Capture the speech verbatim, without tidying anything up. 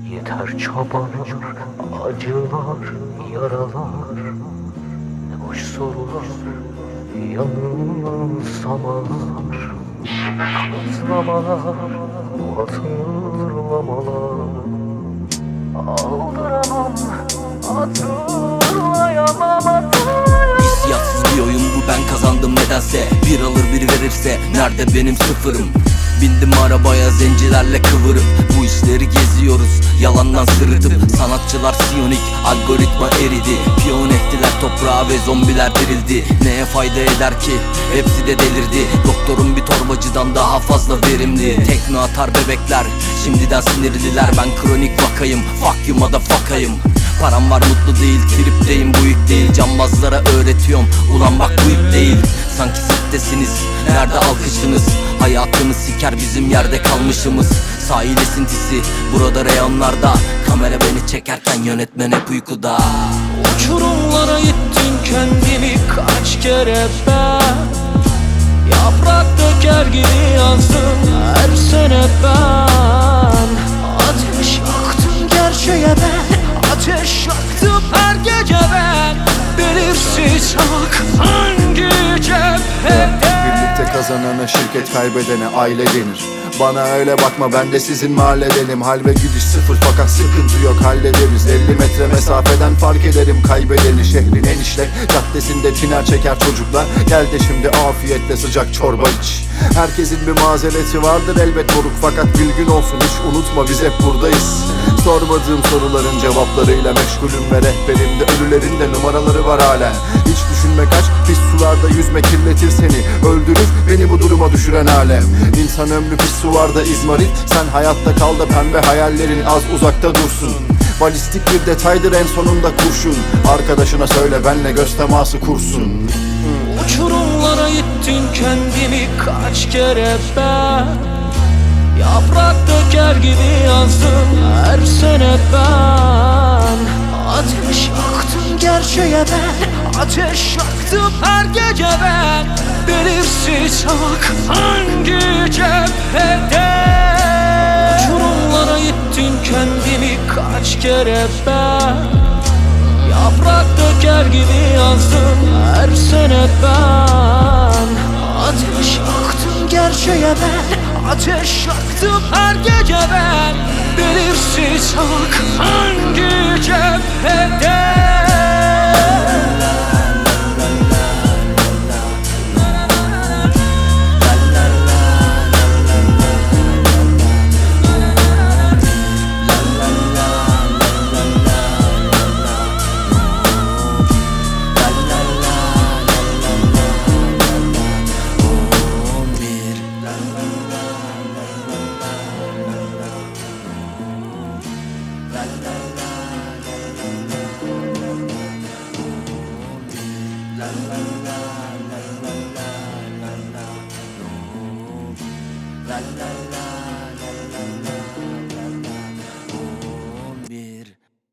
Yeter çabalar, acılar, yaralar. Ne boş sorular, yanılsamalar. Kanıtlamalar, hatırlamalar. Aldıramam, hatırlayamam, hatırlayamam. Hissiyatsız bir oyun bu, ben kazandım nedense. Bir alır biri verirse nerede benim sıfırım? Bindim arabaya zencilerle kıvırıp bu işleri geziyoruz yalandan sırıtıp. Sanatçılar siyonik, algoritma eridi. Piyon ettiler toprağa ve zombiler dirildi. Neye fayda eder ki? Hepsi de delirdi. Doktorun bir torbacıdan daha fazla verimli. Tekme atar bebekler, şimdiden sinirliler. Ben kronik vakayım, fuck you motherfuckayım. Param var mutlu değil, tripteyim bu yük değil. Cambazlara öğretiyorum, ulan bak bu ip değil. Sanki sittesiniz, nerede alkışınız? Hayatını siker bizim yerde kalmışımız. Sahil esintisi, burada reyonlarda. Kamera beni çekerken yönetmen hep uykuda. Uçurumlara ittin kendimi kaç kere ben. Yaprak döker gibi yazdım her sene ben. Ateş yaktım gerçeğe ben. Ateş yaktım her gece ben. Belirsiz hak hangi cephede? Birlikte kazanana şirket, kaybedene aile denir. Bana öyle bakma, ben de sizin mahalledenim. Hal ve güdüş sıfır fakat sıkıntı yok, hallederiz. elli metre mesafeden fark ederim kaybedeni. Şehrin en işlek caddesinde tiner çeker çocuklar. Gel de şimdi afiyetle sıcak çorba iç. Herkesin bir mazereti vardır elbet moruk, fakat bilgin olsun hiç unutma biz hep buradayız. Sormadığım soruların cevaplarıyla meşgulüm ve rehberimde ölülerin de numaraları var hala. Hiç düşünme kaç, pis sularda yüzme kirletir seni. Öldürür beni bu duruma düşüren alem. İnsan ömrü pis sularda izmarit. Sen hayatta kal da pembe hayallerin az uzakta dursun. Balistik bir detaydır en sonunda kurşun. Arkadaşına söyle benle göz teması kursun. Uçurumlara ittin kendimi kaç kere ben. Yaprak döker gibi yazdım her sene ben. Ateş yaktım gerçeğe ben. Ateş yaktım her gece ben. Belirsiz hak hangi cephede? Uçurumlara ittin kendimi kaç kere ben. Yaprak döker gibi yazdım her sene ben. Ateş yaktım gerçeğe ben. Ateş yaktım her gece ben. Belirsiz hak hangi cephede? La la la